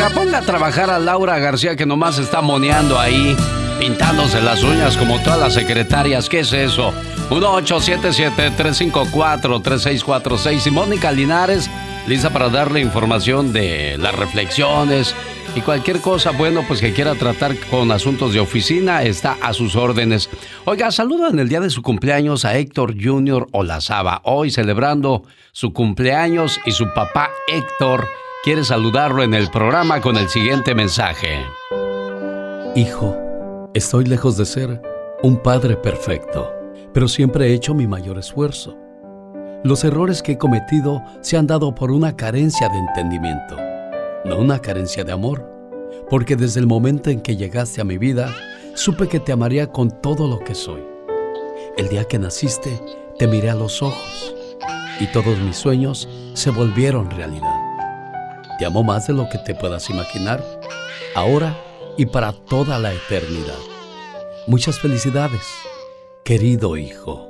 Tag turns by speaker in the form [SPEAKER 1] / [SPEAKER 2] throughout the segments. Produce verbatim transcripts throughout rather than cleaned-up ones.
[SPEAKER 1] Oiga, ponga a trabajar a Laura García, que nomás está moneando ahí, pintándose las uñas como todas las secretarias. ¿Qué es eso? uno ocho siete siete, tres cinco cuatro, tres seis cuatro seis. Y Mónica Linares, lista para darle información de las reflexiones y cualquier cosa, bueno, pues que quiera tratar con asuntos de oficina, está a sus órdenes. Oiga, saludo en el día de su cumpleaños a Héctor junior Olazaba, hoy celebrando su cumpleaños, y su papá Héctor quiere saludarlo en el programa con el siguiente mensaje.
[SPEAKER 2] Hijo, estoy lejos de ser un padre perfecto, pero siempre he hecho mi mayor esfuerzo. Los errores que he cometido se han dado por una carencia de entendimiento, no una carencia de amor, porque desde el momento en que llegaste a mi vida, supe que te amaría con todo lo que soy. El día que naciste, te miré a los ojos y todos mis sueños se volvieron realidad. Te amo más de lo que te puedas imaginar, ahora y para toda la eternidad. Muchas felicidades, querido hijo.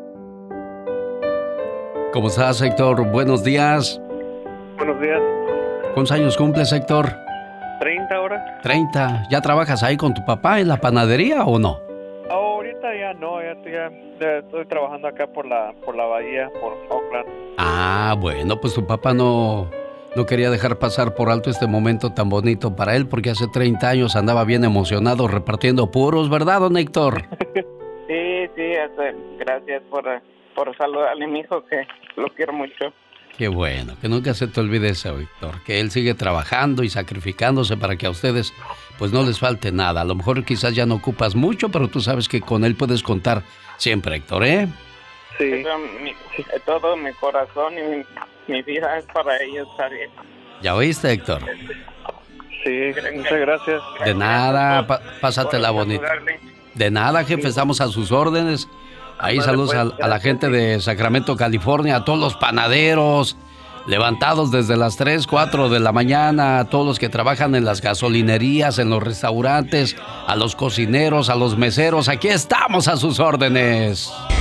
[SPEAKER 1] ¿Cómo estás, Héctor? Buenos días.
[SPEAKER 3] Buenos días.
[SPEAKER 1] ¿Cuántos años cumples, Héctor?
[SPEAKER 3] treinta horas.
[SPEAKER 1] treinta. ¿Ya trabajas ahí con tu papá en la panadería o no?
[SPEAKER 3] Oh, ahorita ya no, ya, ya, ya estoy trabajando acá por la por la bahía, por Oakland.
[SPEAKER 1] Ah, bueno, pues tu papá no, no quería dejar pasar por alto este momento tan bonito para él, porque hace treinta años andaba bien emocionado repartiendo puros, ¿verdad, don Héctor?
[SPEAKER 3] Sí, sí, este, gracias por, por saludarle a mi hijo, que lo quiero mucho.
[SPEAKER 1] Qué bueno, que nunca se te olvide eso, Héctor, que él sigue trabajando y sacrificándose para que a ustedes pues no les falte nada. A lo mejor quizás ya no ocupas mucho, pero tú sabes que con él puedes contar siempre, Héctor, ¿eh?
[SPEAKER 3] Sí. Eso, mi, todo mi corazón y mi, mi vida es para ellos, ¿sabes?
[SPEAKER 1] ¿Ya oíste, Héctor?
[SPEAKER 3] Sí, muchas gracias.
[SPEAKER 1] De nada, pa- pásatela bonita. De nada, jefe, estamos a sus órdenes. Ahí saludos a, a la gente de Sacramento, California, a todos los panaderos, levantados desde las tres, cuatro de la mañana, a todos los que trabajan en las gasolinerías, en los restaurantes, a los cocineros, a los meseros. Aquí estamos a sus órdenes.